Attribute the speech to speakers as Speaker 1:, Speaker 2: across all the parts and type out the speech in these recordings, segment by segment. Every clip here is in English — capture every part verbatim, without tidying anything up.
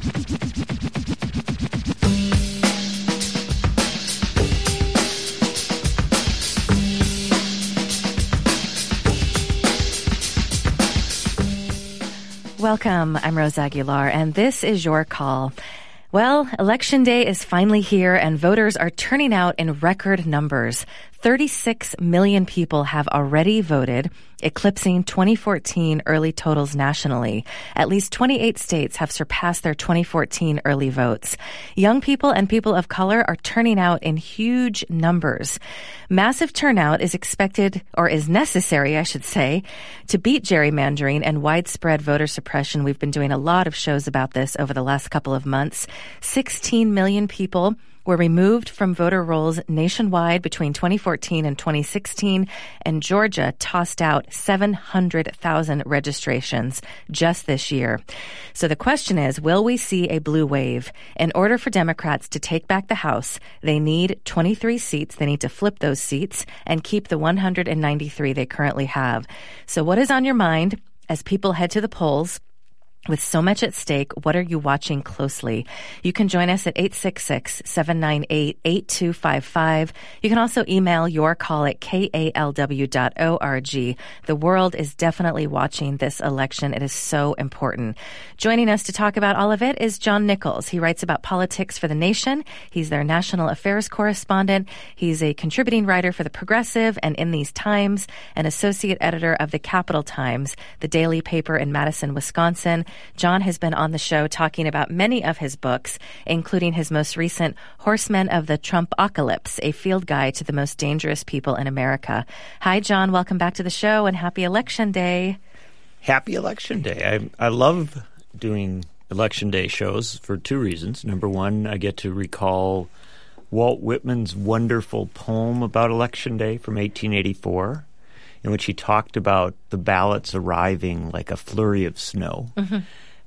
Speaker 1: Welcome. I'm Rose Aguilar, and this is Your Call. Well, Election Day is finally here, and voters are turning out in record numbers. thirty-six million people have already voted, eclipsing twenty fourteen early totals nationally. At least twenty-eight states have surpassed their twenty fourteen early votes. Young people and people of color are turning out in huge numbers. Massive turnout is expected, or is necessary, I should say, to beat gerrymandering and widespread voter suppression. We've been doing a lot of shows about this over the last couple of months. sixteen million people were removed from voter rolls nationwide between twenty fourteen and twenty sixteen, and Georgia tossed out seven hundred thousand registrations just this year. So the question is, will we see a blue wave? In order for Democrats to take back the House, they need twenty-three seats. They need to flip those seats and keep the one hundred ninety-three they currently have. So what is on your mind as people head to the polls? With so much at stake, what are you watching closely? You can join us at eight six six, seven nine eight, eight two five five. You can also email your call at k a l w dot org. The world is definitely watching this election. It is so important. Joining us to talk about all of it is John Nichols. He writes about politics for The Nation. He's their national affairs correspondent. He's a contributing writer for The Progressive and In These Times, an associate editor of The Capital Times, the daily paper in Madison, Wisconsin. John has been on the show talking about many of his books, including his most recent Horsemen of the Trumpocalypse, a field guide to the most dangerous people in America. Hi, John. Welcome back to the show, and happy Election Day.
Speaker 2: Happy Election Day. I, I love doing Election Day shows for two reasons. Number one, I get to recall Walt Whitman's wonderful poem about Election Day from eighteen eighty-four. In which he talked about the ballots arriving like a flurry of snow, mm-hmm.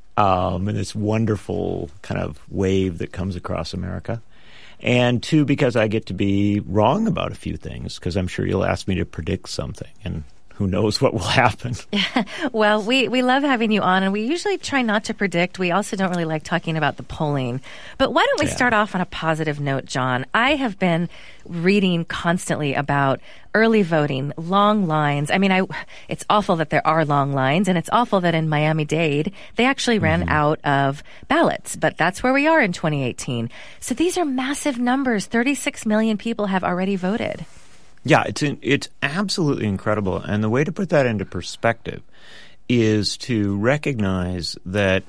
Speaker 2: um, and this wonderful kind of wave that comes across America. And two, because I get to be wrong about a few things, because I'm sure you'll ask me to predict something, and who knows what will happen.
Speaker 1: Well, we, we love having you on, and we usually try not to predict. We also don't really like talking about the polling. But why don't we yeah. start off on a positive note, John? I have been reading constantly about early voting, long lines. I mean, I it's awful that there are long lines, and it's awful that in Miami-Dade, they actually ran mm-hmm. out of ballots. But that's where we are in twenty eighteen. So these are massive numbers. thirty-six million people have already voted.
Speaker 2: Yeah, it's in, it's absolutely incredible. And the way to put that into perspective is to recognize that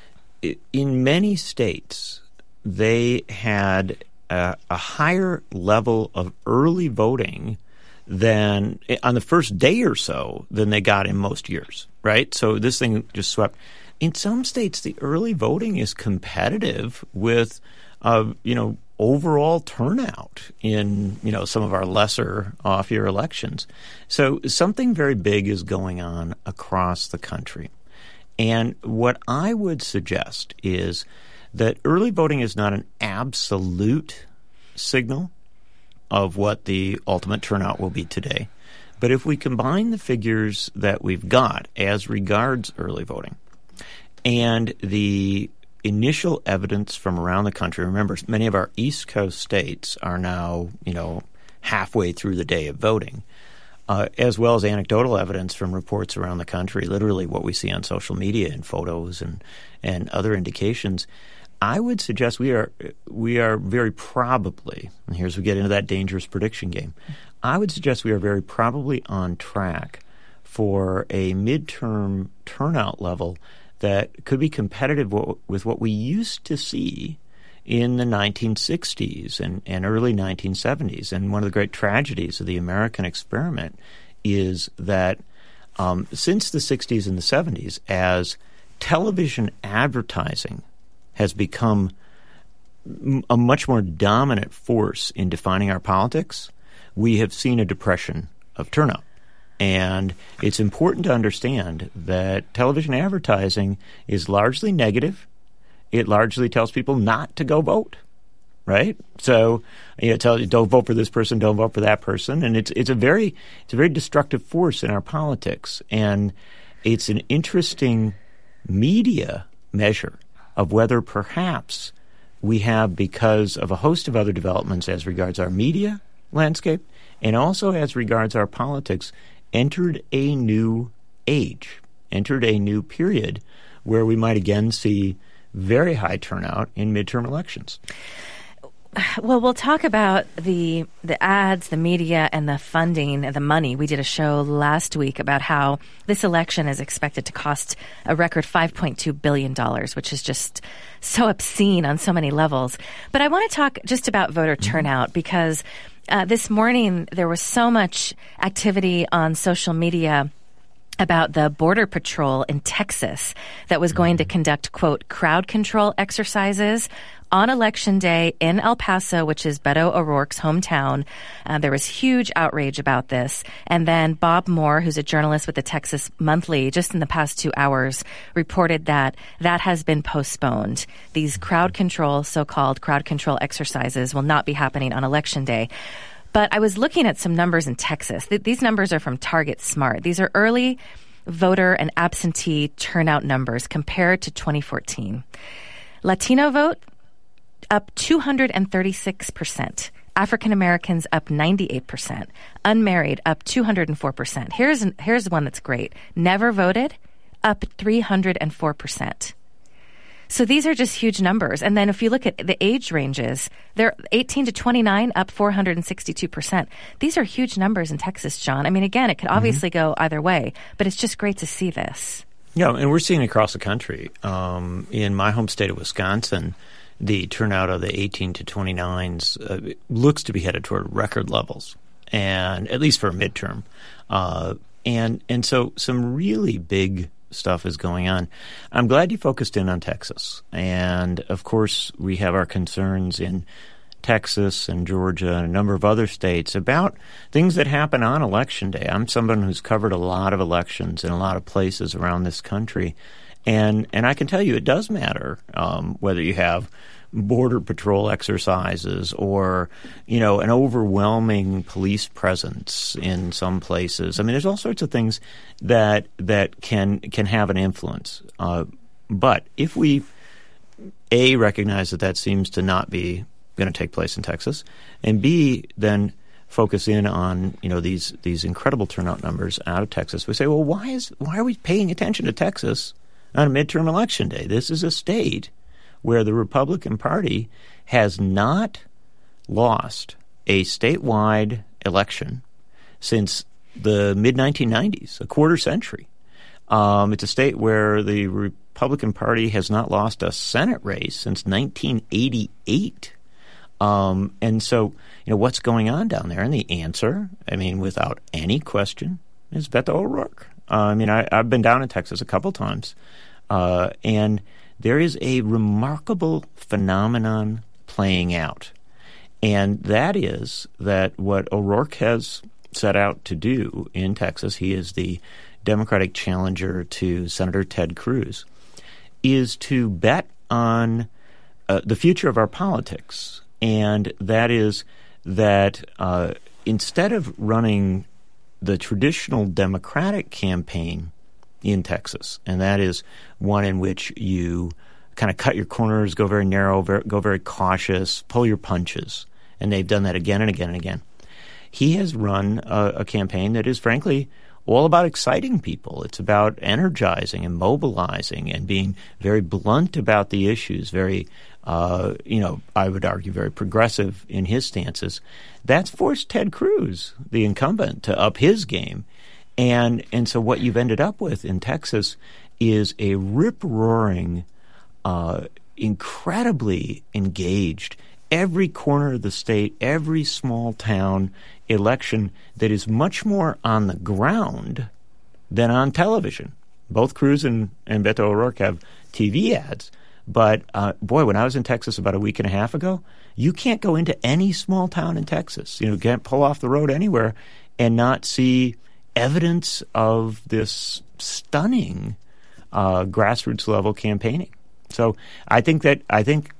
Speaker 2: in many states, they had a, a higher level of early voting than on the first day or so than they got in most years, right? So this thing just swept. In some states, the early voting is competitive with, uh, you know, overall turnout in, you know, some of our lesser off-year elections. So something very big is going on across the country. And what I would suggest is that early voting is not an absolute signal of what the ultimate turnout will be today. But if we combine the figures that we've got as regards early voting and the initial evidence from around the country. Remember, many of our East Coast states are now, you know, halfway through the day of voting, uh, as well as anecdotal evidence from reports around the country, literally what we see on social media and photos and, and other indications. I would suggest we are we are very probably, and here's we get into that dangerous prediction game, I would suggest we are very probably on track for a midterm turnout level that could be competitive with what we used to see in the nineteen sixties and, and early nineteen seventies. And one of the great tragedies of the American experiment is that um, since the sixties and the seventies, as television advertising has become a much more dominant force in defining our politics, we have seen a depression of turnout. And it's important to understand that television advertising is largely negative. It largely tells people not to go vote, right? So, you know, it tells you don't vote for this person, don't vote for that person, and it's it's a very it's a very destructive force in our politics. And it's an interesting media measure of whether perhaps we have, because of a host of other developments as regards our media landscape and also as regards our politics, entered a new age, entered a new period where we might again see very high turnout in midterm elections.
Speaker 1: Well, we'll talk about the the ads, the media, and the funding, the money. We did a show last week about how this election is expected to cost a record five point two billion dollars, which is just so obscene on so many levels. But I want to talk just about voter turnout because uh, this morning there was so much activity on social media about the Border Patrol in Texas that was going to conduct, quote, crowd control exercises on Election Day in El Paso, which is Beto O'Rourke's hometown. Uh, there was huge outrage about this. And then Bob Moore, who's a journalist with the Texas Monthly, just in the past two hours, reported that that has been postponed. These crowd control, so-called crowd control exercises will not be happening on Election Day. But I was looking at some numbers in Texas. Th- these numbers are from Target Smart. These are early voter and absentee turnout numbers compared to twenty fourteen. Latino vote, up two hundred thirty-six percent. African Americans up ninety-eight percent. Unmarried up two hundred four percent. Here's here's one that's great. Never voted, up three hundred four percent. So these are just huge numbers. And then if you look at the age ranges, they're eighteen to twenty-nine, up four hundred sixty-two percent. These are huge numbers in Texas, John. I mean, again, it could obviously mm-hmm. go either way, but it's just great to see this.
Speaker 2: Yeah, and we're seeing it across the country. Um, in my home state of Wisconsin, the turnout of the eighteen to twenty-nines uh, looks to be headed toward record levels, and at least for a midterm. Uh, and and so some really big stuff is going on. I'm glad you focused in on Texas. And, of course, we have our concerns in Texas and Georgia and a number of other states about things that happen on Election Day. I'm someone who's covered a lot of elections in a lot of places around this country. And and I can tell you it does matter um, whether you have Border Patrol exercises or, you know, an overwhelming police presence in some places. I mean, there's all sorts of things that that can can have an influence. Uh, but if we, A, recognize that that seems to not be going to take place in Texas, and B, then focus in on, you know, these these incredible turnout numbers out of Texas, we say, well, why is why are we paying attention to Texas on a midterm election day? This is a state where the Republican Party has not lost a statewide election since the mid nineteen nineties, a quarter century. Um, it's a state where the Republican Party has not lost a Senate race since nineteen eighty-eight. Um, and so, you know, what's going on down there? And the answer, I mean, without any question, is Beto O'Rourke. Uh, I mean, I, I've been down in Texas a couple times, uh, and there is a remarkable phenomenon playing out, and that is that what O'Rourke has set out to do in Texas, he is the Democratic challenger to Senator Ted Cruz, is to bet on uh, the future of our politics, and that is that uh, instead of running the traditional Democratic campaign in Texas, and that is one in which you kind of cut your corners, go very narrow, very, go very cautious, pull your punches. And they've done that again and again and again. He has run a, a campaign that is, frankly, all about exciting people. It's about energizing and mobilizing and being very blunt about the issues, very, uh, you know, I would argue very progressive in his stances. That's forced Ted Cruz, the incumbent, to up his game. And and so what you've ended up with in Texas is a rip-roaring, uh, incredibly engaged, every corner of the state, every small town election that is much more on the ground than on television. Both Cruz and, and Beto O'Rourke have T V ads. But, uh, boy, when I was in Texas about a week and a half ago, you can't go into any small town in Texas, you know, can't pull off the road anywhere and not see evidence of this stunning uh, grassroots level campaigning. So I think that I think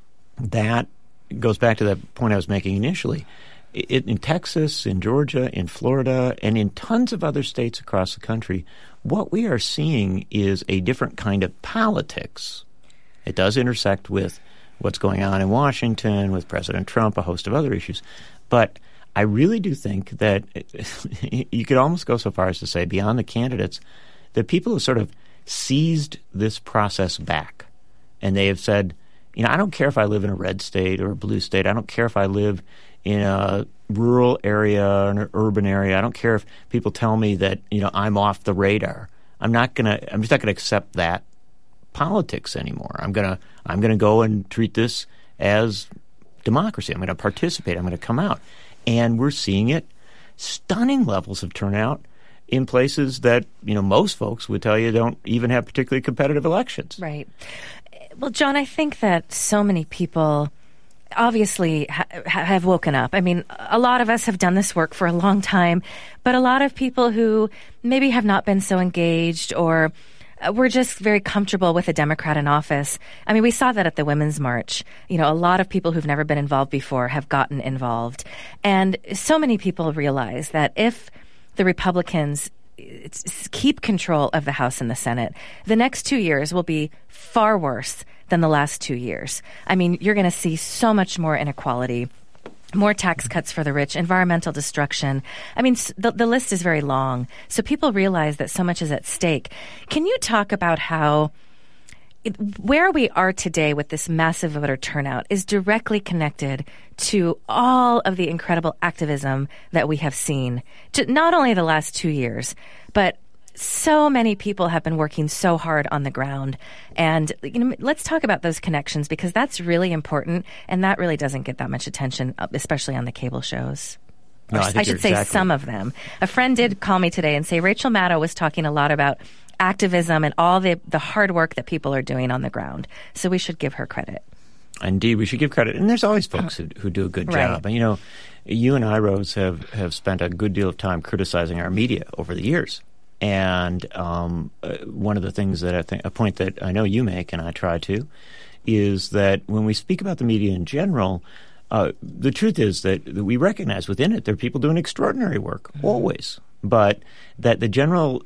Speaker 2: that goes back to that point I was making initially. It, in Texas, in Georgia, in Florida, and in tons of other states across the country, what we are seeing is a different kind of politics It does intersect with what's going on in Washington, with President Trump, a host of other issues. But I really do think that you could almost go so far as to say, beyond the candidates, that people have sort of seized this process back. And they have said, you know, I don't care if I live in a red state or a blue state. I don't care if I live in a rural area or an urban area. I don't care if people tell me that, you know, I'm off the radar. I'm not going to – I'm just not going to accept that politics anymore. I'm going to I'm going to go and treat this as democracy. I'm going to participate. I'm going to come out. And we're seeing it, stunning levels of turnout in places that, you know, most folks would tell you don't even have particularly competitive elections.
Speaker 1: Right. Well, John, I think that so many people obviously ha- have woken up. I mean, a lot of us have done this work for a long time, but a lot of people who maybe have not been so engaged or we're just very comfortable with a Democrat in office. I mean, we saw that at the Women's March. You know, a lot of people who've never been involved before have gotten involved. And so many people realize that if the Republicans keep control of the House and the Senate, the next two years will be far worse than the last two years. I mean, you're going to see so much more inequality, more tax cuts for the rich, environmental destruction. I mean, the, the list is very long. So people realize that so much is at stake. Can you talk about how it, where we are today with this massive voter turnout is directly connected to all of the incredible activism that we have seen, to not only the last two years, but so many people have been working so hard on the ground. And you know, let's talk about those connections, because that's really important, and that really doesn't get that much attention, especially on the cable shows.
Speaker 2: No, I,
Speaker 1: I should say
Speaker 2: exactly.
Speaker 1: some of them. A friend did call me today and say Rachel Maddow was talking a lot about activism and all the, the hard work that people are doing on the ground. So we should give her credit.
Speaker 2: Indeed, we should give credit. And there's always folks who, who do a good
Speaker 1: Right.
Speaker 2: job. And, you know, you and I, Rose, have, have spent a good deal of time criticizing our media over the years. And um, uh, one of the things that I think, a point that I know you make, and I try to, is that when we speak about the media in general, uh, the truth is that, that we recognize within it there are people doing extraordinary work, mm-hmm. always. But that the general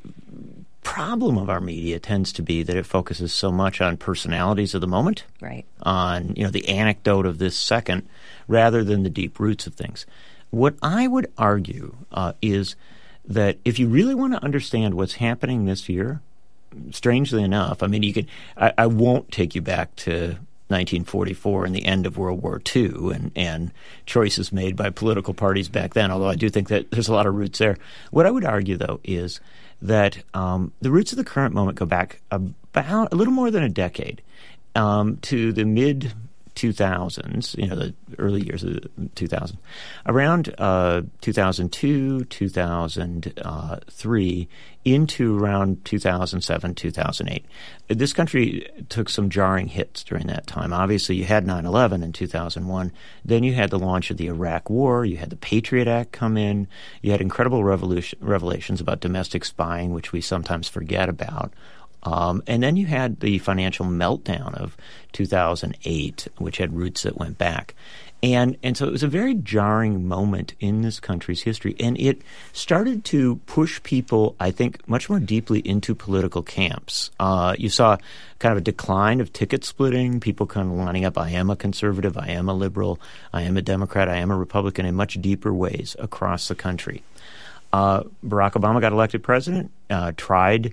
Speaker 2: problem of our media tends to be that it focuses so much on personalities of the moment,
Speaker 1: right?
Speaker 2: On, you know, the anecdote of this second, rather than the deep roots of things. What I would argue uh, is that if you really want to understand what's happening this year, strangely enough, I mean, you could. I, I won't take you back to nineteen forty-four and the end of World War Two and, and choices made by political parties back then, although I do think that there's a lot of roots there. What I would argue, though, is that um, the roots of the current moment go back about a little more than a decade um, to the mid two thousands, you know, the early years of the two thousands, around uh, two thousand two, two thousand three, into around two thousand seven, two thousand eight. This country took some jarring hits during that time. Obviously, you had nine eleven in two thousand one. Then you had the launch of the Iraq War. You had the Patriot Act come in. You had incredible revolution, revelations about domestic spying, which we sometimes forget about. Um, and then you had the financial meltdown of two thousand eight, which had roots that went back. And and so it was a very jarring moment in this country's history. And it started to push people, I think, much more deeply into political camps. Uh, you saw kind of a decline of ticket splitting, people kind of lining up, I am a conservative, I am a liberal, I am a Democrat, I am a Republican, in much deeper ways across the country. Uh, Barack Obama got elected president, uh, tried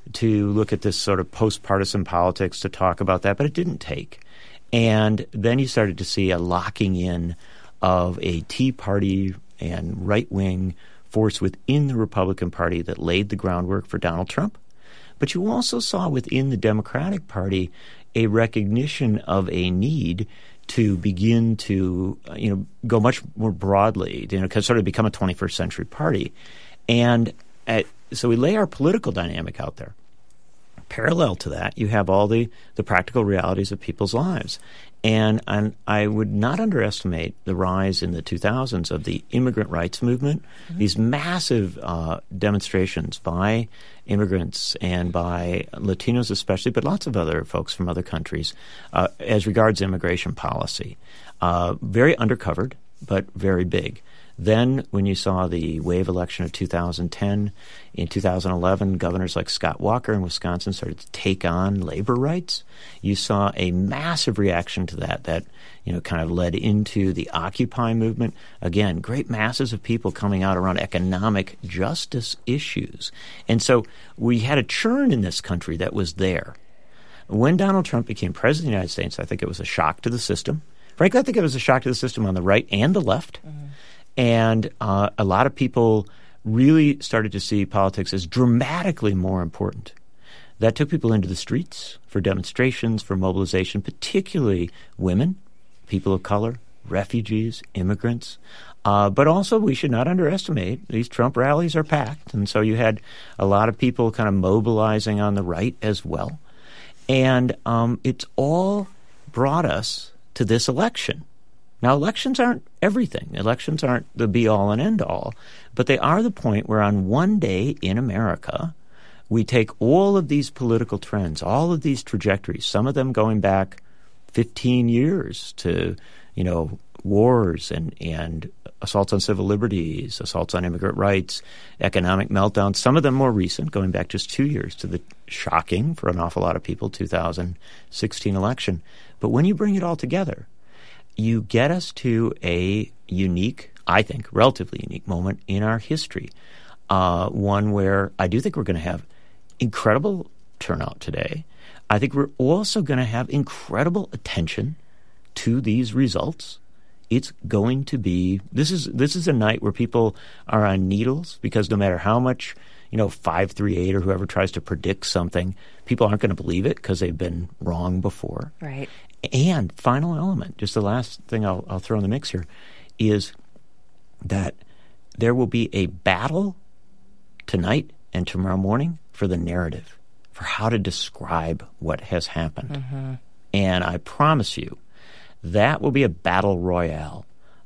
Speaker 2: to look at this sort of post-partisan politics to talk about that, but it didn't take. And then you started to see a locking in of a Tea Party and right-wing force within the Republican Party that laid the groundwork for Donald Trump. But you also saw within the Democratic Party a recognition of a need to begin to, you know, go much more broadly, you know, sort of become a twenty-first century party. And at, so we lay our political dynamic out there. Parallel to that, you have all the, the practical realities of people's lives. And, and I would not underestimate the rise in the two thousands of the immigrant rights movement, mm-hmm. these massive uh, demonstrations by immigrants and by Latinos especially, but lots of other folks from other countries uh, as regards immigration policy. Uh, very undercovered, but very big. Then when you saw the wave election of two thousand ten, in two thousand eleven, governors like Scott Walker in Wisconsin started to take on labor rights. You saw a massive reaction to that that, you know, kind of led into the Occupy movement. Again, great masses of people coming out around economic justice issues. And so we had a churn in this country that was there. When Donald Trump became president of the United States, I think it was a shock to the system. Frankly, I think it was a shock to the system on the right and the left. Mm-hmm. And uh, a lot of people really started to see politics as dramatically more important. That took people into the streets for demonstrations, for mobilization, particularly women, people of color, refugees, immigrants. Uh, but also we should not underestimate these Trump rallies are packed. And so you had a lot of people kind of mobilizing on the right as well. And um, it's all brought us to this election. Now, elections aren't everything. Elections aren't the be-all and end-all. But they are the point where on one day in America, we take all of these political trends, all of these trajectories, some of them going back fifteen years to, you know, wars and, and assaults on civil liberties, assaults on immigrant rights, economic meltdowns, some of them more recent, going back just two years to the shocking, for an awful lot of people, two thousand sixteen election. But when you bring it all together, you get us to a unique, I think, relatively unique moment in our history, uh, one where I do think we're going to have incredible turnout today. I think we're also going to have incredible attention to these results. It's going to be this is this is a night where people are on needles because no matter how much, you know, five three eight or whoever tries to predict something, people aren't going to believe it because they've been wrong before.
Speaker 1: Right.
Speaker 2: And final element, just the last thing I'll, I'll throw in the mix here, is that there will be a battle tonight and tomorrow morning for the narrative, for how to describe what has happened. Mm-hmm. And I promise you, that will be a battle royale.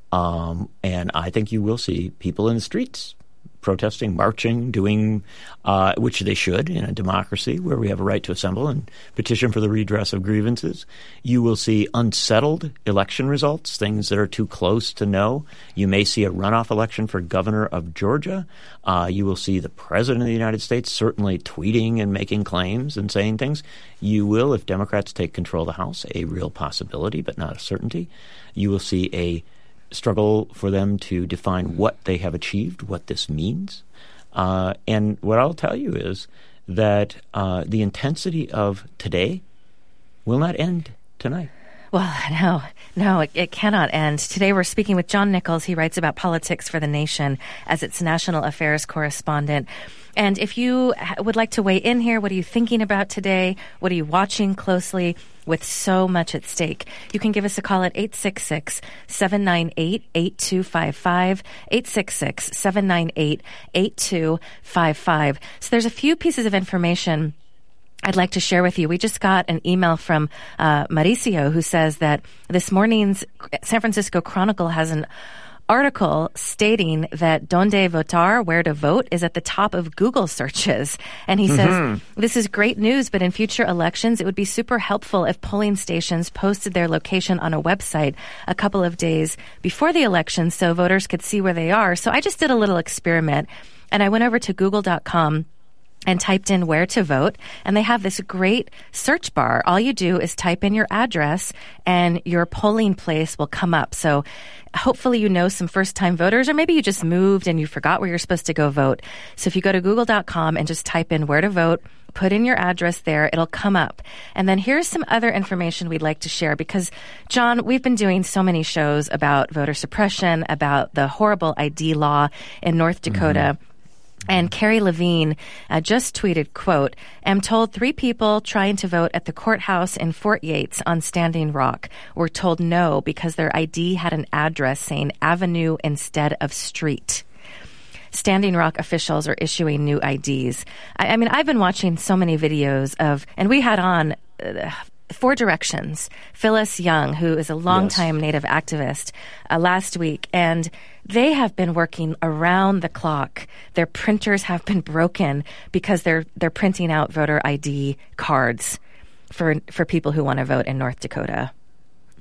Speaker 2: Um, and I think you will see people in the streets protesting, marching, doing, uh, which they should in a democracy where we have a right to assemble and petition for the redress of grievances. You will see unsettled election results, things that are too close to know. You may see a runoff election for governor of Georgia. Uh, you will see the president of the United States certainly tweeting and making claims and saying things. You will, if Democrats take control of the House, a real possibility, but not a certainty. You will see a struggle for them to define what they have achieved, what this means. Uh, and what I'll tell you is that uh, the intensity of today will not end tonight.
Speaker 1: Well, no, no, it, it cannot end. Today we're speaking with John Nichols. He writes about politics for The Nation as its national affairs correspondent. And if you would like to weigh in here, what are you thinking about today? What are you watching closely with so much at stake? You can give us a call at eight six six, seven nine eight, eight two five five, eight six six, seven nine eight, eight two five five. So there's a few pieces of information I'd like to share with you. We just got an email from uh, Mauricio who says that this morning's San Francisco Chronicle has an article stating that Donde Votar, where to vote, is at the top of Google searches. And he mm-hmm. says, this is great news, but in future elections, it would be super helpful if polling stations posted their location on a website a couple of days before the election so voters could see where they are. So I just did a little experiment, and I went over to google dot com and typed in where to vote, and they have this great search bar. All you do is type in your address, and your polling place will come up. So hopefully you know some first-time voters, or maybe you just moved and you forgot where you're supposed to go vote. So if you go to google dot com and just type in where to vote, put in your address there, it'll come up. And then here's some other information we'd like to share because, John, we've been doing so many shows about voter suppression, about the horrible I D law in North Dakota. Mm-hmm. And Carrie Levine uh, just tweeted, quote, "Am told three people trying to vote at the courthouse in Fort Yates on Standing Rock were told no because their I D had an address saying Avenue instead of street." Standing Rock officials are issuing new I Ds. I, I mean, I've been watching so many videos of, and we had on uh, Four Directions, Phyllis Young, who is a longtime yes. Native activist, uh, last week, and they have been working around the clock. Their printers have been broken because they're they're printing out voter I D cards for for people who want to vote in North Dakota.
Speaker 2: Mm-hmm.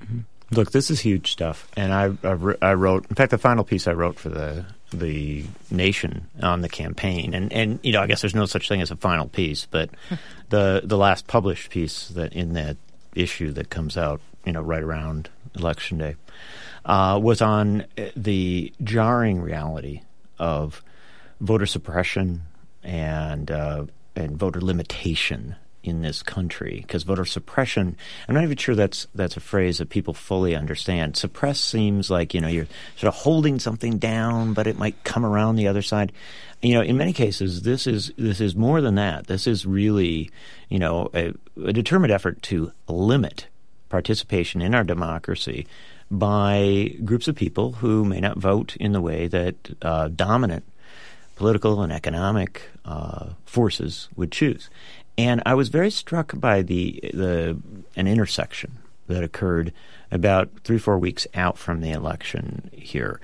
Speaker 2: Look, this is huge stuff, and I, I, I wrote. In fact, the final piece I wrote for the the Nation on the campaign, and, and you know, I guess there's no such thing as a final piece, but the the last published piece that in that issue that comes out, you know, right around Election Day, uh, was on the jarring reality of voter suppression and uh, and voter limitation in this country, because voter suppression, I'm not even sure that's that's a phrase that people fully understand. Suppress seems like, you know, you're sort of holding something down, but it might come around the other side. You know, in many cases, this is this is more than that. This is really, you know, a, a determined effort to limit participation in our democracy by groups of people who may not vote in the way that uh, dominant political and economic uh, forces would choose. And I was very struck by the the an intersection that occurred about three, four weeks out from the election here.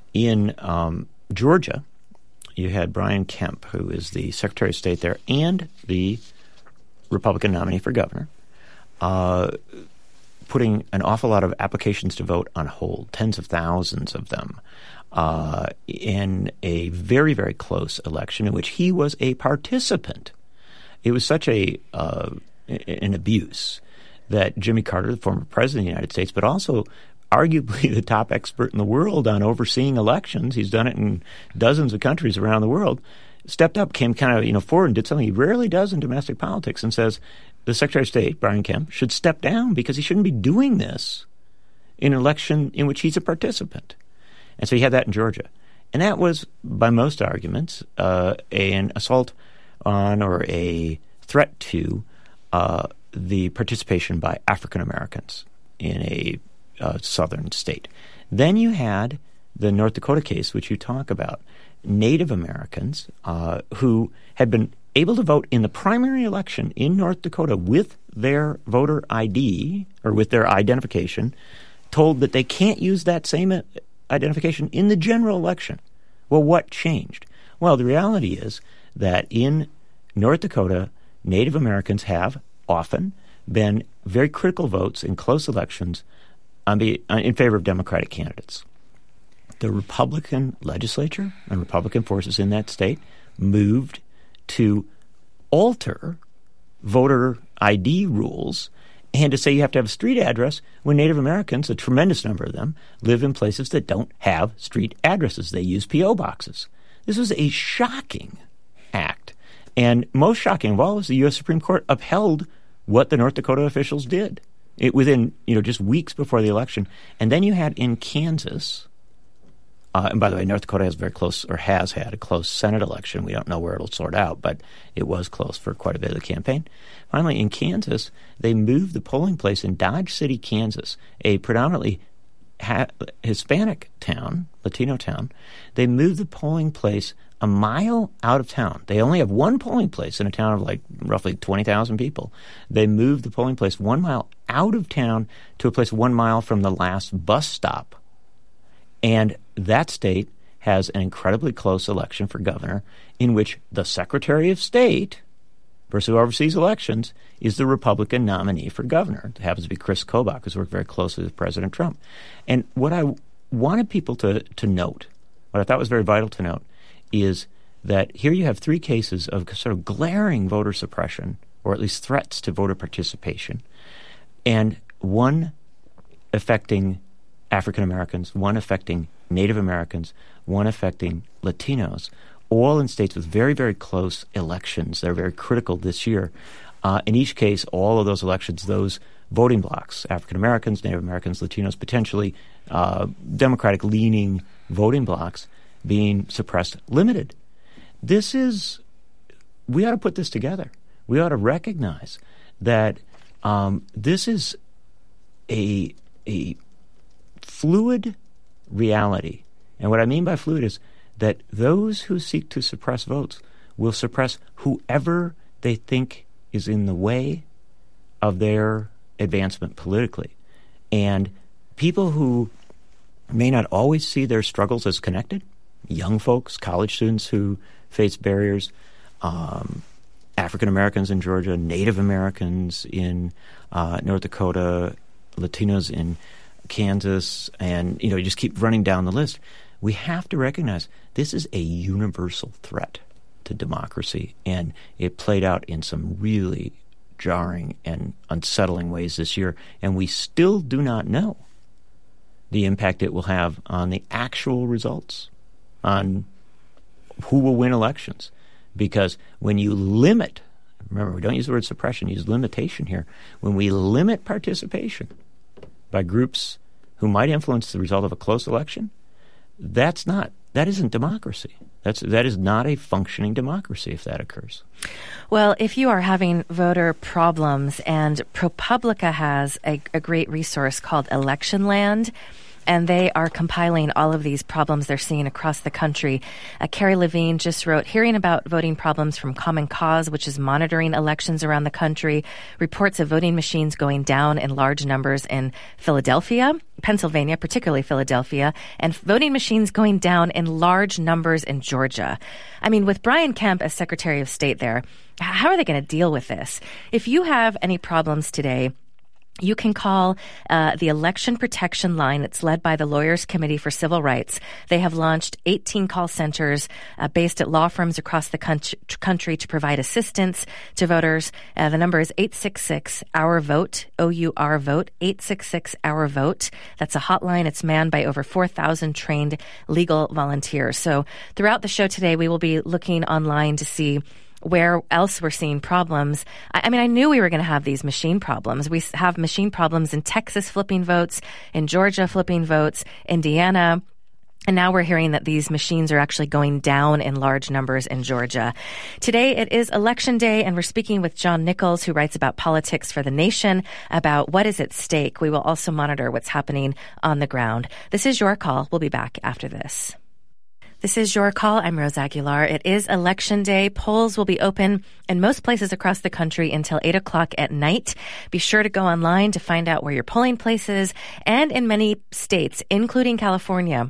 Speaker 2: In um, Georgia, you had Brian Kemp, who is the Secretary of State there and the Republican nominee for governor, uh, putting an awful lot of applications to vote on hold, tens of thousands of them, uh, in a very, very close election in which he was a participant. It was such a uh, an abuse that Jimmy Carter, the former president of the United States, but also arguably the top expert in the world on overseeing elections, he's done it in dozens of countries around the world, stepped up, came kind of you know forward and did something he rarely does in domestic politics and says the Secretary of State, Brian Kemp, should step down because he shouldn't be doing this in an election in which he's a participant. And so he had that in Georgia. And that was, by most arguments, uh, an assault on or a threat to uh, the participation by African Americans in a uh, southern state. Then you had the North Dakota case, which you talk about, Native Americans uh, who had been able to vote in the primary election in North Dakota with their voter I D or with their identification, told that they can't use that same identification in the general election. Well, what changed? Well, the reality is that in North Dakota, Native Americans have often been very critical votes in close elections on the, in favor of Democratic candidates. The Republican legislature and Republican forces in that state moved to alter voter I D rules and to say you have to have a street address when Native Americans, a tremendous number of them, live in places that don't have street addresses. They use P O boxes. This was a shocking act. And most shocking of all is the U S Supreme Court upheld what the North Dakota officials did it, within, you know, just weeks before the election. And then you had in Kansas, uh, and by the way, North Dakota has very close, or has had a close Senate election. We don't know where it'll sort out, but it was close for quite a bit of the campaign. Finally, in Kansas, they moved the polling place in Dodge City, Kansas, a predominantly ha- Hispanic town, Latino town. They moved the polling place a mile out of town. They only have one polling place in a town of like roughly twenty thousand people. They moved the polling place one mile out of town to a place one mile from the last bus stop. And that state has an incredibly close election for governor in which the Secretary of State, person who oversees elections, is the Republican nominee for governor. It happens to be Chris Kobach, who's worked very closely with President Trump. And what I wanted people to, to note, what I thought was very vital to note, is that here you have three cases of sort of glaring voter suppression, or at least threats to voter participation, and one affecting African Americans, one affecting Native Americans, one affecting Latinos, all in states with very, very close elections. They're very critical this year. Uh, in each case, all of those elections, those voting blocks, African Americans, Native Americans, Latinos, potentially uh, Democratic-leaning voting blocks, being suppressed, limited. This is, we ought to put this together. We ought to recognize that um, this is a a fluid reality. And what I mean by fluid is that those who seek to suppress votes will suppress whoever they think is in the way of their advancement politically. And people who may not always see their struggles as connected, young folks, college students who face barriers, um, African Americans in Georgia, Native Americans in uh, North Dakota, Latinos in Kansas, and, you know, you just keep running down the list. We have to recognize this is a universal threat to democracy, and it played out in some really jarring and unsettling ways this year, and we still do not know the impact it will have on the actual results, on who will win elections. Because when you limit, remember, we don't use the word suppression, use limitation here. When we limit participation by groups who might influence the result of a close election, that's not, that isn't democracy. That's, that is not a functioning democracy if that occurs.
Speaker 1: Well, if you are having voter problems, and ProPublica has a, a great resource called Election Land, and they are compiling all of these problems they're seeing across the country. Uh, Carrie Levine just wrote, hearing about voting problems from Common Cause, which is monitoring elections around the country, reports of voting machines going down in large numbers in Philadelphia, Pennsylvania, particularly Philadelphia, and voting machines going down in large numbers in Georgia. I mean, with Brian Kemp as Secretary of State there, how are they going to deal with this? If you have any problems today, you can call uh, the Election Protection Line. It's led by the Lawyers Committee for Civil Rights. They have launched eighteen call centers uh, based at law firms across the country, country to provide assistance to voters. Uh, the number is eight six six, our vote, O U R vote, eight six six, our vote. That's a hotline. It's manned by over four thousand trained legal volunteers. So throughout the show today, we will be looking online to see where else we're seeing problems. I, I mean, I knew we were going to have these machine problems. We have machine problems in Texas flipping votes, in Georgia flipping votes, Indiana. And now we're hearing that these machines are actually going down in large numbers in Georgia. Today, it is Election Day, and we're speaking with John Nichols, who writes about politics for The Nation, about what is at stake. We will also monitor what's happening on the ground. This is Your Call. We'll be back after this. This is Your Call. I'm Rose Aguilar. It is Election Day. Polls will be open in most places across the country until eight o'clock at night. Be sure to go online to find out where your polling place is. And in many states, including California,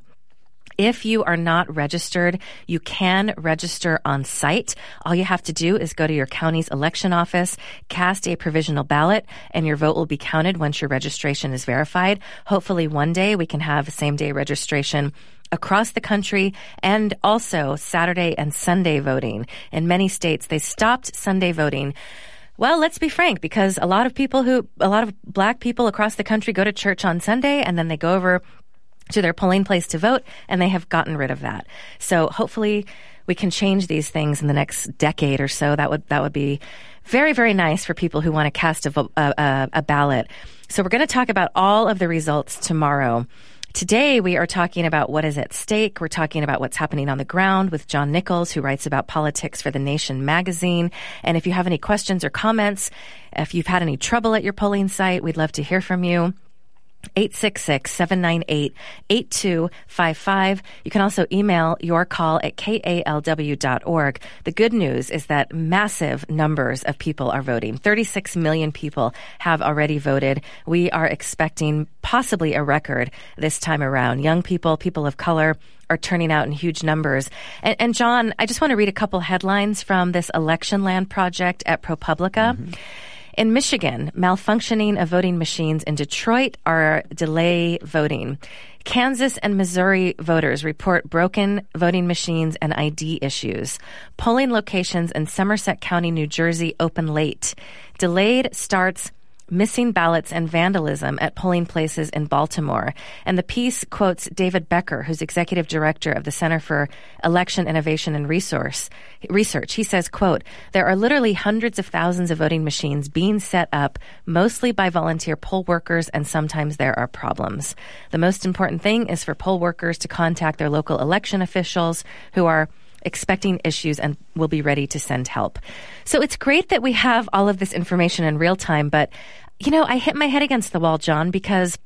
Speaker 1: if you are not registered, you can register on site. All you have to do is go to your county's election office, cast a provisional ballot, and your vote will be counted once your registration is verified. Hopefully one day we can have same-day registration across the country, and also Saturday and Sunday voting. In many states, they stopped Sunday voting. Well, let's be frank, because a lot of people who, a lot of black people across the country go to church on Sunday, and then they go over to their polling place to vote, and they have gotten rid of that. So hopefully we can change these things in the next decade or so. That would, that would be very, very nice for people who want to cast a, vo- a, a ballot. So we're going to talk about all of the results tomorrow. Today, we are talking about what is at stake. We're talking about what's happening on the ground with John Nichols, who writes about politics for The Nation magazine. And if you have any questions or comments, if you've had any trouble at your polling site, we'd love to hear from you. eight six six, seven nine eight, eight two five five. You can also email your call at K A L W dot org. The good news is that massive numbers of people are voting. thirty-six million people have already voted. We are expecting possibly a record this time around. Young people, people of color, are turning out in huge numbers. And, and John, I just want to read a couple headlines from this Election Land project at ProPublica. Mm-hmm. In Michigan, malfunctioning of voting machines in Detroit are delay voting. Kansas and Missouri voters report broken voting machines and I D issues. Polling locations in Somerset County, New Jersey open late. Delayed starts, missing ballots, and vandalism at polling places in Baltimore. And the piece quotes David Becker, who's executive director of the Center for Election Innovation and Resource Research. He says, quote, there are literally hundreds of thousands of voting machines being set up, mostly by volunteer poll workers, and sometimes there are problems. The most important thing is for poll workers to contact their local election officials who are expecting issues and will be ready to send help. So it's great that we have all of this information in real time, but, you know, I hit my head against the wall, John, because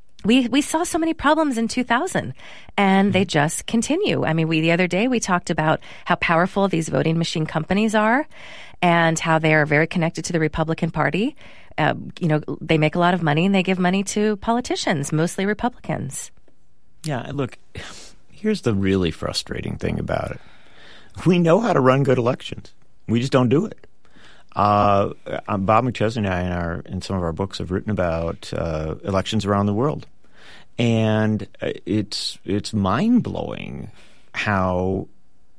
Speaker 1: we we saw so many problems in two thousand, and they just continue. I mean, we the other day we talked about how powerful these voting machine companies are and how they are very connected to the Republican Party. Uh, you know, they make a lot of money, and they give money to politicians, mostly Republicans.
Speaker 2: Yeah, look, here's the really frustrating thing about it. We know how to run good elections. We just don't do it. Uh, Bob McChesney and I in, our, in some of our books have written about uh, elections around the world. And it's it's mind-blowing how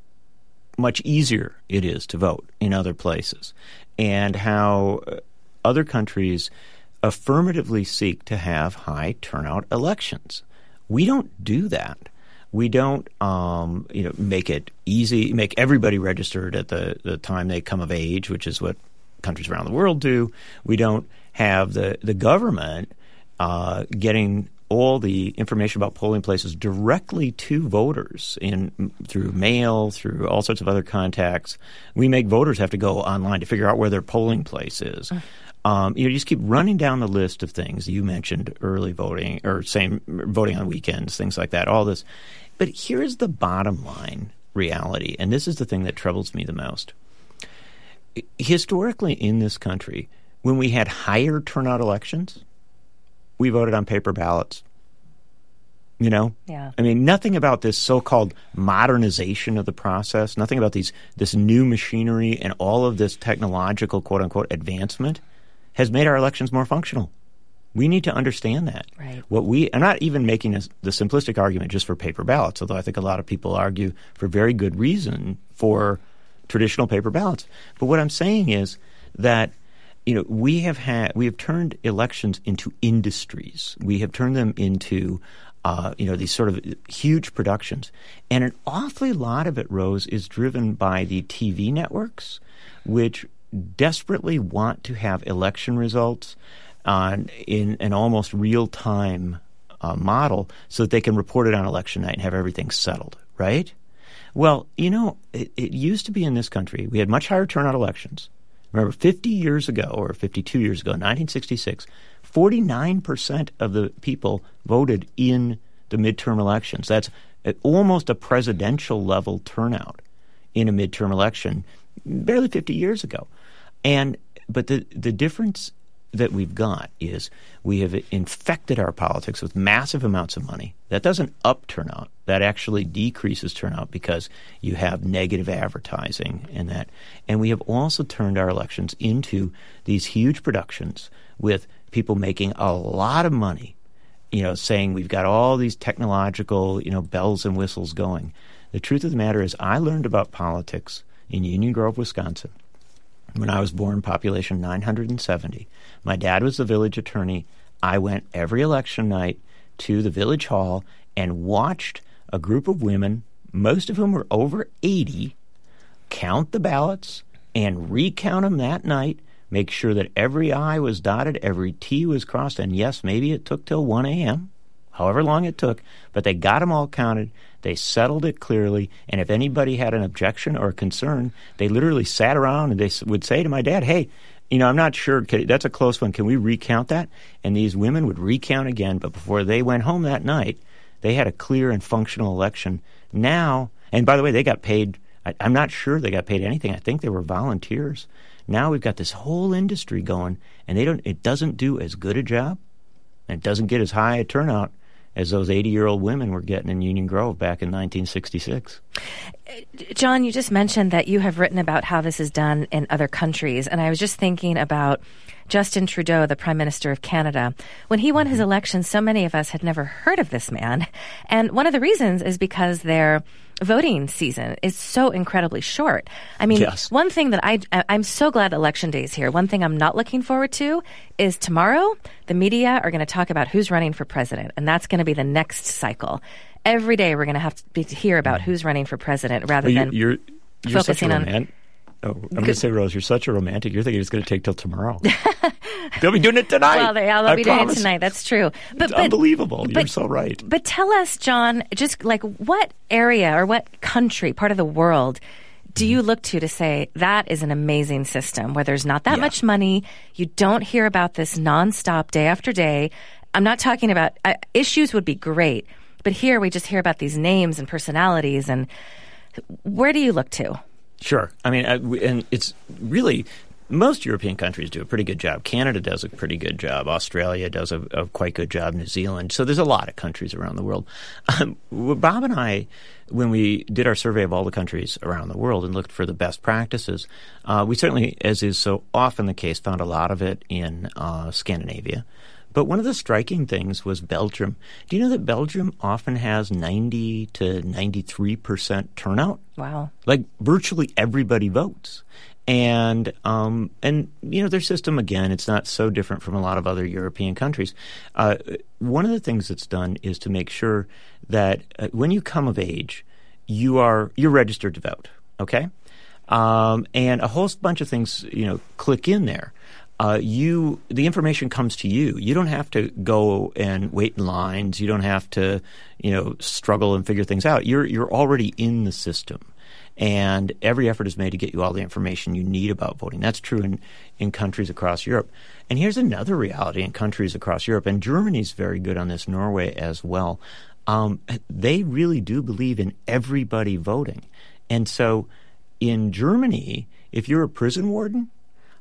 Speaker 2: much easier it is to vote in other places, and how other countries affirmatively seek to have high turnout elections. We don't do that. We don't, um, you know, make it easy, make everybody registered at the, the time they come of age, which is what countries around the world do. We don't have the, the government uh, getting all the information about polling places directly to voters in through mail, through all sorts of other contacts. We make voters have to go online to figure out where their polling place is. Mm. Um, you know, you just keep running down the list of things. You mentioned early voting or same voting on weekends, things like that, all this. But here's the bottom line reality, and this is the thing that troubles me the most. Historically in this country, when we had higher turnout elections, we voted on paper ballots. You know?
Speaker 1: Yeah.
Speaker 2: I mean, nothing about this so-called modernization of the process, nothing about these this new machinery and all of this technological, quote-unquote, advancement has made our elections more functional. We need to understand that.
Speaker 1: Right.
Speaker 2: What we, I'm not even making a, the simplistic argument just for paper ballots, although I think a lot of people argue for very good reason for traditional paper ballots. But what I'm saying is that you know, we have had we have turned elections into industries. We have turned them into uh, you know these sort of huge productions, and an awfully lot of it, Rose, is driven by the T V networks, which desperately want to have election results on in an almost real time uh, model, so that they can report it on election night and have everything settled. Right? Well, you know, it, it used to be in this country we had much higher turnout elections. Remember, fifty years ago, or fifty-two years ago, nineteen sixty-six, forty-nine percent of the people voted in the midterm elections. That's almost a presidential level turnout in a midterm election, barely fifty years ago. And but the the difference that we've got is we have infected our politics with massive amounts of money. That doesn't up turnout. That actually decreases turnout because you have negative advertising and that. And we have also turned our elections into these huge productions with people making a lot of money, you know, saying we've got all these technological, you know, bells and whistles going. The truth of the matter is I learned about politics in Union Grove, Wisconsin. When I was born, population nine hundred seventy. My dad was the village attorney. I went every election night to the village hall and watched a group of women, most of whom were over eighty, count the ballots and recount them that night, make sure that every I was dotted, every T was crossed, and yes, maybe it took till one a.m., however long it took, but they got them all counted. They settled it clearly, and if anybody had an objection or a concern, they literally sat around and they would say to my dad, hey, you know, I'm not sure. Can, that's a close one. Can we recount that? And these women would recount again, but before they went home that night, they had a clear and functional election. Now, and by the way, they got paid. I, I'm not sure they got paid anything. I think they were volunteers. Now we've got this whole industry going, and they don't. It doesn't do as good a job, and it doesn't get as high a turnout as those eighty-year-old women were getting in Union Grove back in nineteen sixty-six.
Speaker 1: John, you just mentioned that you have written about how this is done in other countries, and I was just thinking about Justin Trudeau, the Prime Minister of Canada. When he won his election, so many of us had never heard of this man, and one of the reasons is because their voting season is so incredibly short. I mean,
Speaker 2: yes.
Speaker 1: One thing that I, I'm so glad Election Day is here. One thing I'm not looking forward to is tomorrow the media are going to talk about who's running for president, and that's going to be the next cycle. Every day we're going to have to be, hear about who's running for president rather
Speaker 2: you're,
Speaker 1: than
Speaker 2: you're, you're
Speaker 1: focusing
Speaker 2: such a roman- on... Oh, I'm going to say, Rose, you're such a romantic. You're thinking it's going to take till tomorrow. They'll be doing it tonight.
Speaker 1: Well, they, yeah, they'll
Speaker 2: I
Speaker 1: be
Speaker 2: promise.
Speaker 1: doing it tonight. That's true. But,
Speaker 2: it's
Speaker 1: but,
Speaker 2: unbelievable.
Speaker 1: But,
Speaker 2: you're so right.
Speaker 1: But tell us, John, just like what area or what country, part of the world, do you look to to say that is an amazing system where there's not that
Speaker 2: yeah.
Speaker 1: much money, you don't hear about this nonstop day after day? I'm not talking about uh, issues would be great, but here we just hear about these names and personalities. And where do you look to?
Speaker 2: Sure. I mean, I, and it's really most European countries do a pretty good job. Canada does a pretty good job. Australia does a, a quite good job. New Zealand. So there's a lot of countries around the world. Um, Bob and I, when we did our survey of all the countries around the world and looked for the best practices, uh, we certainly, as is so often the case, found a lot of it in uh, Scandinavia. but one of the striking things was Belgium. Do you know that Belgium often has ninety to ninety-three percent turnout?
Speaker 1: Wow.
Speaker 2: Like virtually everybody votes. And, um, and you know, their system, again, it's not so different from a lot of other European countries. Uh, one of the things that's done is to make sure that uh, when you come of age, you are you're registered to vote, okay? Um, and a whole bunch of things, you know, click in there. Uh, you the information comes to you. You don't have to go and wait in lines. You don't have to, you know, struggle and figure things out. You're you're already in the system. And every effort is made to get you all the information you need about voting. That's true in, in countries across Europe. And here's another reality in countries across Europe, and Germany's very good on this, Norway as well. Um, they really do believe in everybody voting. And so in Germany, if you're a prison warden,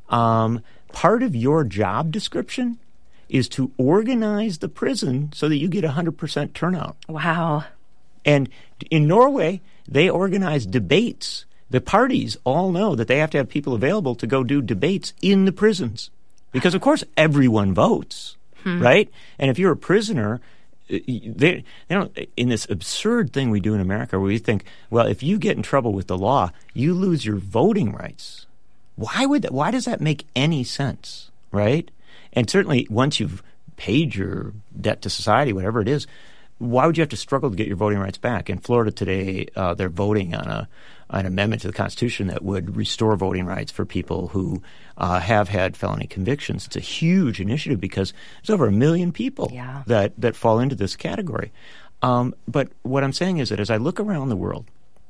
Speaker 2: um, part of your job description is to organize the prison so that you get one hundred percent turnout.
Speaker 1: Wow.
Speaker 2: And in Norway, they organize debates. The parties all know that they have to have people available to go do debates in the prisons. Because, of course, everyone votes, hmm. right? And if you're a prisoner, they, they don't, in this absurd thing we do in America where we think, well, if you get in trouble with the law, you lose your voting rights. Why would that, why does that make any sense, right? And certainly once you've paid your debt to society, whatever it is, why would you have to struggle to get your voting rights back? In Florida today, uh, they're voting on a an amendment to the Constitution that would restore voting rights for people who uh, have had felony convictions. It's a huge initiative because there's over a million people
Speaker 1: yeah.
Speaker 2: that, that fall into this category. Um, but what I'm saying is that as I look around the world,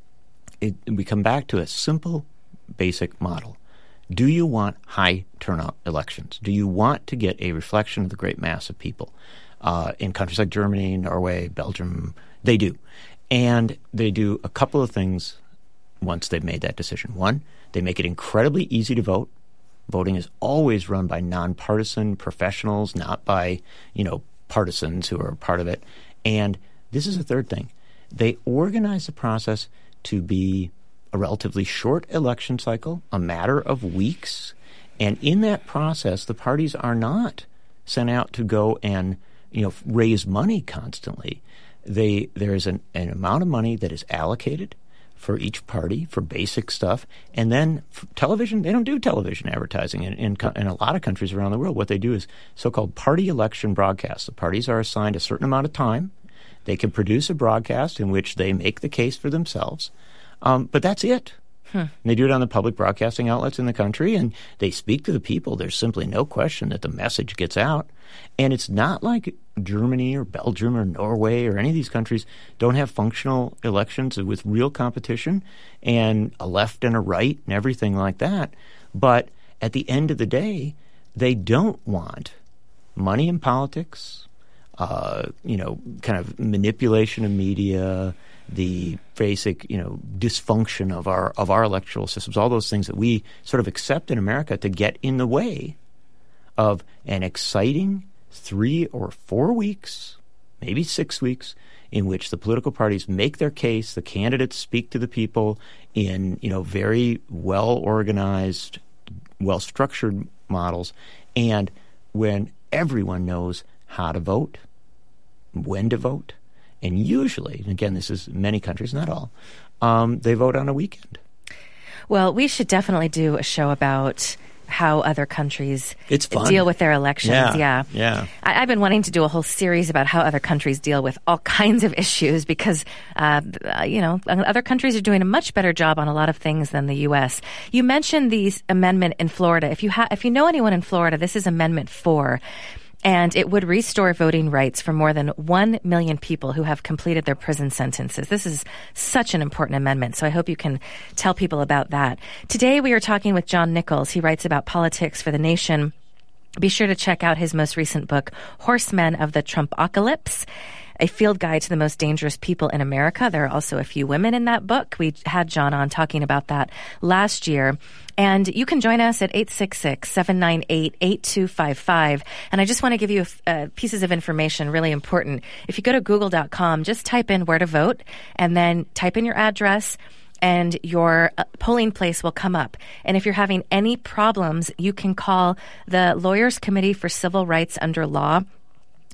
Speaker 2: it, we come back to a simple, basic model. Do you want high turnout elections? Do you want to get a reflection of the great mass of people? Uh, in countries like Germany, Norway, Belgium, they do. And they do a couple of things once they've made that decision. One, they make it incredibly easy to vote. Voting is always run by nonpartisan professionals, not by, you know, partisans who are part of it. And this is a third thing. They organize the process to be a relatively short election cycle, a matter of weeks. And in that process, the parties are not sent out to go and you know, raise money constantly. They there is an, an amount of money that is allocated for each party for basic stuff, and then television. They don't do television advertising in, in in a lot of countries around the world. What they do is so-called party election broadcasts. The parties are assigned a certain amount of time. They can produce a broadcast in which they make the case for themselves, um, but that's it. Hmm. And they do it on the public broadcasting outlets in the country, and they speak to the people. There's simply no question that the message gets out. And it's not like Germany or Belgium or Norway or any of these countries don't have functional elections with real competition and a left and a right and everything like that. But at the end of the day, they don't want money in politics, uh, you know, kind of manipulation of media, the basic, you know, dysfunction of our of our electoral systems, all those things that we sort of accept in America to get in the way of an exciting three or four weeks, maybe six weeks, in which the political parties make their case, the candidates speak to the people in, you know, very well-organized, well-structured models, and when everyone knows how to vote, when to vote, and usually, and again, this is many countries, not all, um, they vote on a weekend.
Speaker 1: Well, we should definitely do a show about how other countries
Speaker 2: it's fun.
Speaker 1: deal with their elections.
Speaker 2: Yeah,
Speaker 1: yeah.
Speaker 2: yeah.
Speaker 1: I, I've been wanting to do a whole series about how other countries deal with all kinds of issues because, uh, you know, other countries are doing a much better job on a lot of things than the U S. You mentioned the amendment in Florida. If you ha- if you know anyone in Florida, this is Amendment four. And it would restore voting rights for more than one million people who have completed their prison sentences. This is such an important amendment, so I hope you can tell people about that. Today we are talking with John Nichols. He writes about politics for The Nation. Be sure to check out his most recent book, Horsemen of the Trumpocalypse, a field guide to the most dangerous people in America. There are also a few women in that book. We had John on talking about that last year. And you can join us at eight six six, seven nine eight, eight two five five. And I just want to give you uh, pieces of information, really important. If you go to google dot com, just type in where to vote and then type in your address, and your polling place will come up. And if you're having any problems, you can call the Lawyers Committee for Civil Rights Under Law.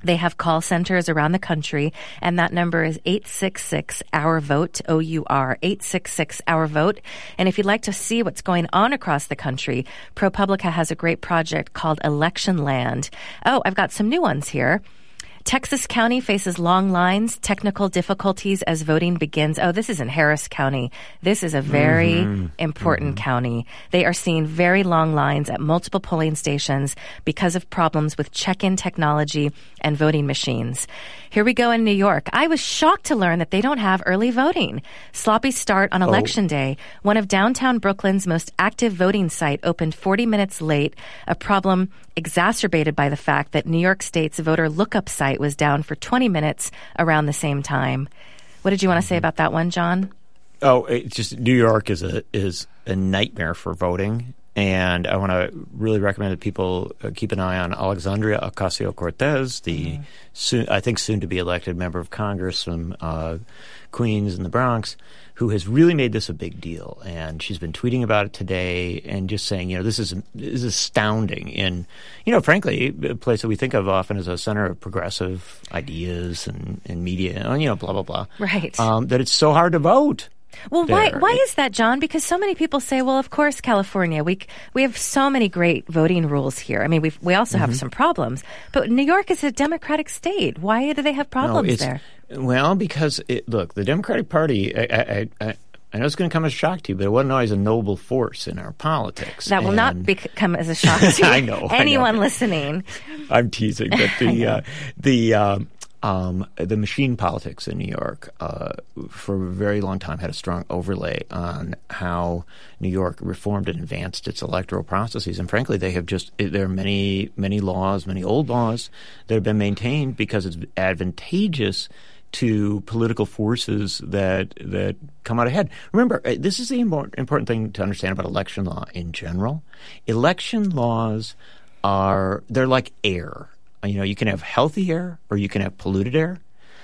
Speaker 1: They have call centers around the country, and that number is eight six six, our vote, O U R, eight six six, our vote. And if you'd like to see what's going on across the country, ProPublica has a great project called Election Land. Oh, I've got some new ones here. Texas County faces long lines, technical difficulties as voting begins. Oh, this is in Harris County. This is a very mm-hmm. important mm-hmm. county. They are seeing very long lines at multiple polling stations because of problems with check-in technology and voting machines. Here we go in New York. I was shocked to learn that they don't have early voting. Sloppy start on Election oh. Day. One of downtown Brooklyn's most active voting site opened forty minutes late, a problem exacerbated by the fact that New York State's voter lookup site was down for twenty minutes around the same time. What did you want to say about that one, John?
Speaker 2: Oh, it's just New York is a is a nightmare for voting. And I want to really recommend that people uh, keep an eye on Alexandria Ocasio-Cortez, the mm-hmm. soon, I think soon-to-be elected member of Congress from uh, Queens and the Bronx, who has really made this a big deal. And she's been tweeting about it today and just saying, you know, this is this is astounding in, you know, frankly, a place that we think of often as a center of progressive ideas and, and media, and, you know, blah, blah, blah.
Speaker 1: Right.
Speaker 2: Um, that it's so hard to vote.
Speaker 1: Well, why why is that, John? Because so many people say, well, of course, California, we we have so many great voting rules here. I mean, we we also have mm-hmm. some problems, but New York is a Democratic state. Why do they have problems
Speaker 2: no,
Speaker 1: there?
Speaker 2: Well, because it, look, the Democratic Party. I, I, I, I know it's going to come as a shock to you, but it wasn't always a noble force in our politics.
Speaker 1: That will
Speaker 2: and
Speaker 1: not be, come as a shock to you.
Speaker 2: I know.
Speaker 1: Anyone
Speaker 2: I know.
Speaker 1: listening.
Speaker 2: I'm teasing, but the uh, the. Um, Um, the machine politics in New York uh, for a very long time had a strong overlay on how New York reformed and advanced its electoral processes. And frankly, they have just – there are many, many laws, many old laws that have been maintained because it's advantageous to political forces that that come out ahead. Remember, this is the important thing to understand about election law in general. Election laws are – they're like air. You know, you can have healthy air or you can have polluted air.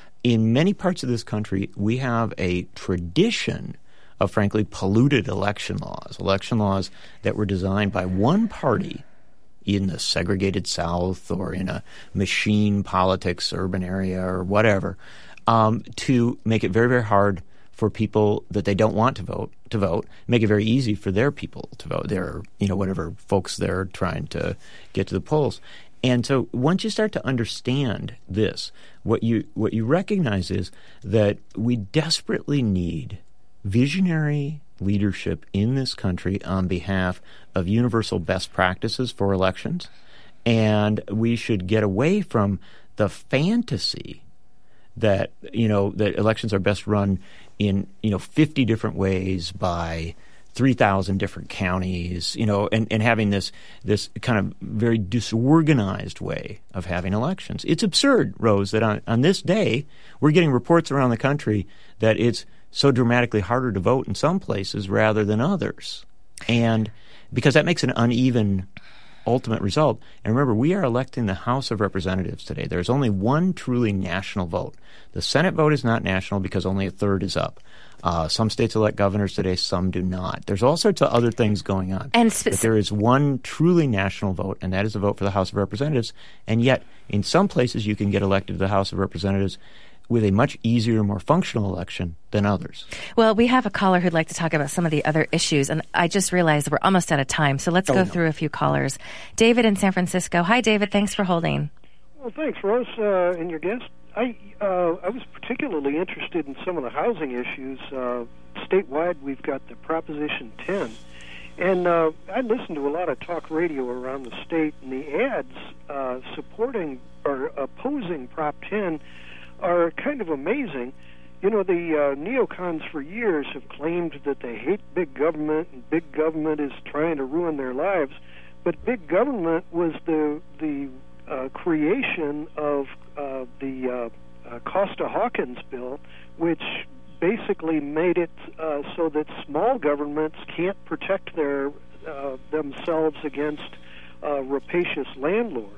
Speaker 2: In many parts of this country, we have a tradition of, frankly, polluted election laws, election laws that were designed by one party in the segregated South or in a machine politics urban area or whatever, um, to make it very, very hard for people that they don't want to vote to vote, make it very easy for their people to vote, their, you know, whatever folks they're trying to get to the polls. And so once you start to understand this, what you what you recognize is that we desperately need visionary leadership in this country on behalf of universal best practices for elections. And we should get away from the fantasy that, you know, that elections are best run in, you know, fifty different ways by three thousand different counties, you know, and, and having this this kind of very disorganized way of having elections. It's absurd, Rose, that on, on this day we're getting reports around the country that it's so dramatically harder to vote in some places rather than others. And because that makes an uneven ultimate result. And remember, we are electing the House of Representatives today. There's only one truly national vote. The Senate vote is not national because only a third is up. Uh, some states elect governors today, some do not. There's all sorts of other things going on.
Speaker 1: And sp-
Speaker 2: but there is one truly national vote, and that is a vote for the House of Representatives. And yet, in some places, you can get elected to the House of Representatives with a much easier, more functional election than others.
Speaker 1: Well, we have a caller who'd like to talk about some of the other issues, and I just realized we're almost out of time, so let's oh, go no. through a few callers. David in San Francisco. Hi, David. Thanks for holding.
Speaker 3: Well, thanks, Rose, uh, and your guest. I uh, I was particularly interested in some of the housing issues. Uh, statewide, we've got the Proposition ten. And uh, I listen to a lot of talk radio around the state, and the ads uh, supporting or opposing Prop ten are kind of amazing. You know, the uh, neocons for years have claimed that they hate big government, and big government is trying to ruin their lives. But big government was the the uh, creation of uh, the uh, uh, Costa-Hawkins bill, which basically made it uh, so that small governments can't protect their uh, themselves against uh, rapacious landlords.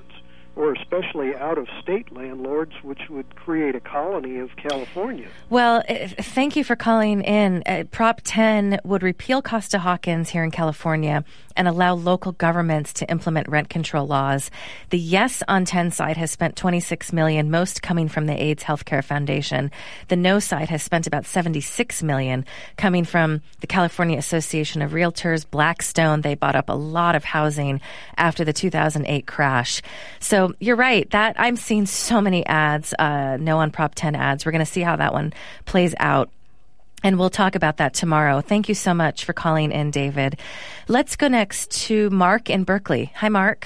Speaker 3: or especially out-of-state landlords, which would create a colony of California.
Speaker 1: Well, thank you for calling in. Uh, Prop ten would repeal Costa-Hawkins here in California and allow local governments to implement rent control laws. The Yes on ten side has spent twenty-six million dollars, most coming from the AIDS Healthcare Foundation. The No side has spent about seventy-six million dollars, coming from the California Association of Realtors, Blackstone. They bought up a lot of housing after the two thousand eight crash. So you're right. That I'm seeing so many ads, uh, No on Prop ten ads. We're going to see how that one plays out. And we'll talk about that tomorrow. Thank you so much for calling in, David. Let's go next to Mark in Berkeley. Hi, Mark.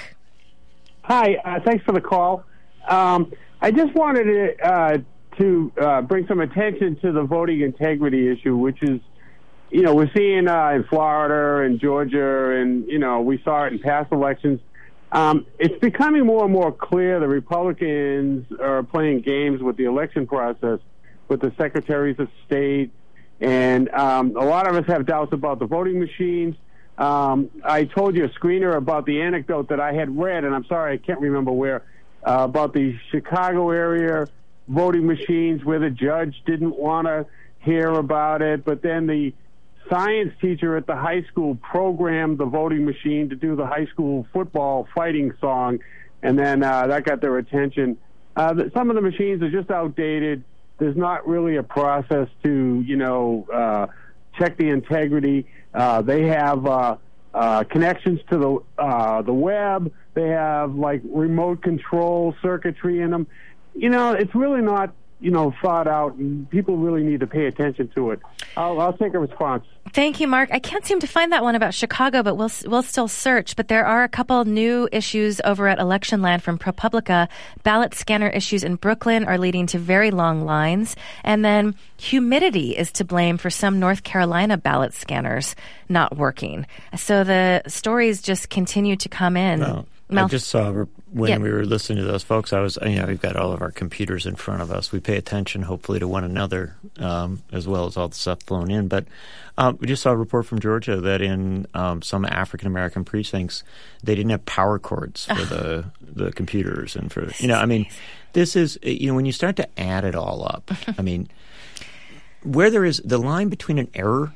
Speaker 4: Hi. Uh, thanks for the call. Um, I just wanted to, uh, to uh, bring some attention to the voting integrity issue, which is, you know, we're seeing uh, in Florida and Georgia, and, you know, we saw it in past elections. Um, it's becoming more and more clear the Republicans are playing games with the election process, with the secretaries of state, and um, a lot of us have doubts about the voting machines. Um, I told you a screener about the anecdote that I had read, and I'm sorry, I can't remember where, uh, about the Chicago area voting machines where the judge didn't want to hear about it, but then the science teacher at the high school programmed the voting machine to do the high school football fighting song, and then uh, that got their attention. Uh, some of the machines are just outdated. There's not really a process to, you know, uh, check the integrity. Uh, they have uh, uh, connections to the uh, the web. They have, like, remote control circuitry in them. You know, it's really not, you know, thought out, and people really need to pay attention to it. I'll, I'll take a response.
Speaker 1: Thank you, Mark. I can't seem to find that one about Chicago, but we'll we'll still search. But there are a couple new issues over at Electionland from ProPublica. Ballot scanner issues in Brooklyn are leading to very long lines. And then humidity is to blame for some North Carolina ballot scanners not working. So the stories just continue to come in.
Speaker 2: Well,
Speaker 1: Mal-
Speaker 2: I just saw when
Speaker 1: yeah.
Speaker 2: we were listening to those folks, I was, you know, we've got all of our computers in front of us. We pay attention, hopefully, to one another, um, as well as all the stuff flowing in. But um, we just saw a report from Georgia that in um, some African-American precincts, they didn't have power cords for the, the computers. And for, you know, I mean, this is, you know, when you start to add it all up, I mean, where there is the line between an error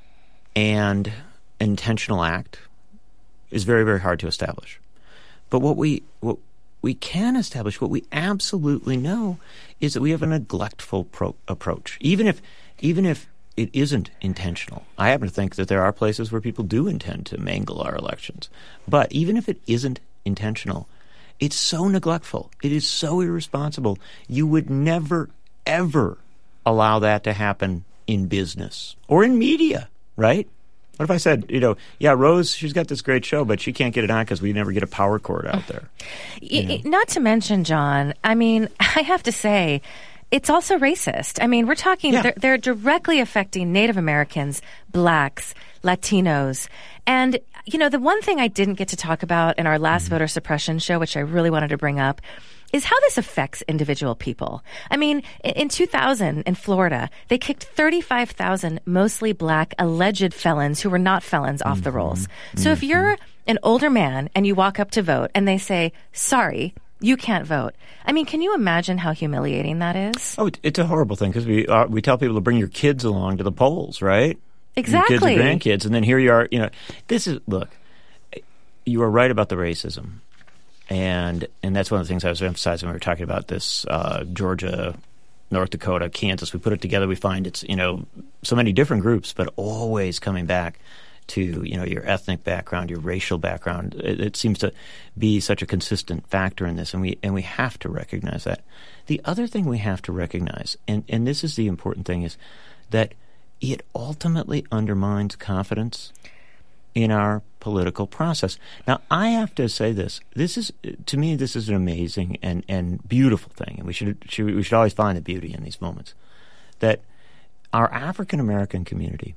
Speaker 2: and an intentional act is very, very hard to establish. But what we what we can establish, what we absolutely know, is that we have a neglectful pro- approach. Even if even if it isn't intentional, I happen to think that there are places where people do intend to mangle our elections. But even if it isn't intentional, it's so neglectful. It is so irresponsible. You would never, ever allow that to happen in business or in media, right? What if I said, you know, yeah, Rose, she's got this great show, but she can't get it on because we never get a power cord out there. You know?
Speaker 1: Not to mention, John, I mean, I have to say, it's also racist. I mean, we're talking, yeah. they're, they're directly affecting Native Americans, blacks, Latinos. And, you know, the one thing I didn't get to talk about in our last mm-hmm. voter suppression show, which I really wanted to bring up, is how this affects individual people. I mean, in two thousand in Florida, they kicked thirty-five thousand mostly black alleged felons who were not felons off mm-hmm. the rolls. So mm-hmm. if you're an older man and you walk up to vote and they say, sorry, you can't vote. I mean, can you imagine how humiliating that is?
Speaker 2: Oh, it's a horrible thing because we uh, we tell people to bring your kids along to the polls, right?
Speaker 1: Exactly.
Speaker 2: Your kids and grandkids. And then here you are, you know, this is, look, you are right about the racism. And and that's one of the things I was emphasizing when we were talking about this uh, Georgia, North Dakota, Kansas. We put it together. We find it's, you know, so many different groups, but always coming back to, you know, your ethnic background, your racial background. It, it seems to be such a consistent factor in this, and we and we have to recognize that. The other thing we have to recognize, and, and this is the important thing, is that it ultimately undermines confidence in our political process. Now, I have to say this. This is, to me, this is an amazing and, and beautiful thing, and we should, should we should always find the beauty in these moments, that our African-American community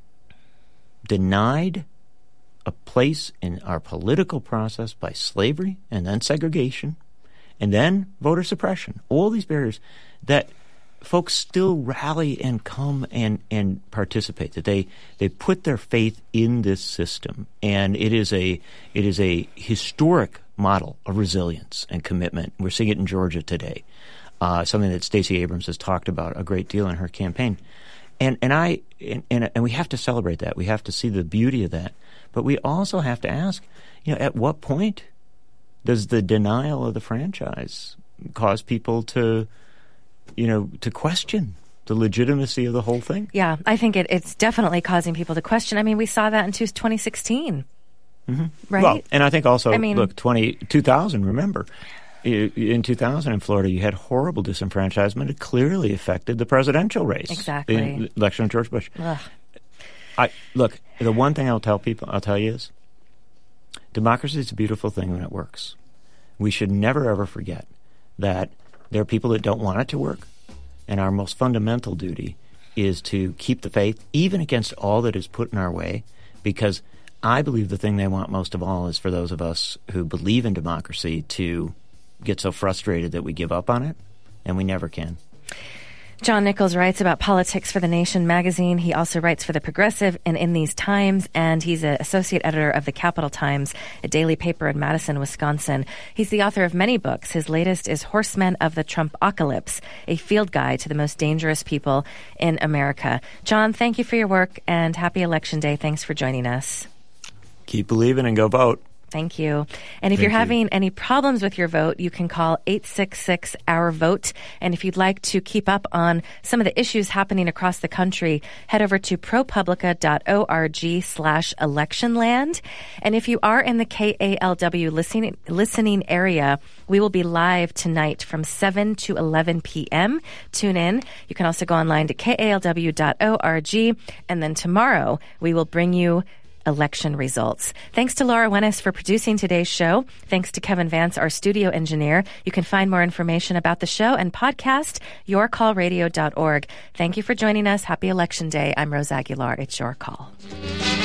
Speaker 2: denied a place in our political process by slavery and then segregation and then voter suppression, all these barriers, that folks still rally and come and, and participate, that they, they put their faith in this system. And it is a it is a historic model of resilience and commitment. We're seeing it in Georgia today, uh, something that Stacey Abrams has talked about a great deal in her campaign. And and I and, and and we have to celebrate that. We have to see the beauty of that. But we also have to ask, you know, at what point does the denial of the franchise cause people to, you know, to question the legitimacy of the whole thing?
Speaker 1: Yeah, I think it, it's definitely causing people to question. I mean, we saw that in twenty sixteen, mm-hmm. right?
Speaker 2: Well, and I think also,
Speaker 1: I mean,
Speaker 2: look, twenty, two thousand, remember, in two thousand in Florida, you had horrible disenfranchisement. It clearly affected the presidential race.
Speaker 1: Exactly.
Speaker 2: The election of George Bush.
Speaker 1: Ugh.
Speaker 2: I look, the one thing I'll tell people, I'll tell you is, democracy is a beautiful thing when it works. We should never, ever forget that there are people that don't want it to work, and our most fundamental duty is to keep the faith, even against all that is put in our way, because I believe the thing they want most of all is for those of us who believe in democracy to get so frustrated that we give up on it, and we never can.
Speaker 1: John Nichols writes about politics for The Nation magazine. He also writes for The Progressive and In These Times, and he's an associate editor of The Capital Times, a daily paper in Madison, Wisconsin. He's the author of many books. His latest is Horsemen of the Trumpocalypse, a field guide to the most dangerous people in America. John, thank you for your work, and happy Election Day. Thanks for joining us.
Speaker 2: Keep believing and go vote.
Speaker 1: Thank you. And if
Speaker 2: Thank
Speaker 1: you're
Speaker 2: you.
Speaker 1: having any problems with your vote, you can call eight six six, O U R, VOTE. And if you'd like to keep up on some of the issues happening across the country, head over to propublica.org slash electionland. And if you are in the K A L W listening, listening area, we will be live tonight from seven to eleven p.m. Tune in. You can also go online to K A L W dot org. And then tomorrow, we will bring you election results. Thanks to Laura Wennis for producing today's show. Thanks to Kevin Vance, our studio engineer. You can find more information about the show and podcast, your call radio dot org. Thank you for joining us. Happy Election Day. I'm Rose Aguilar. It's Your Call.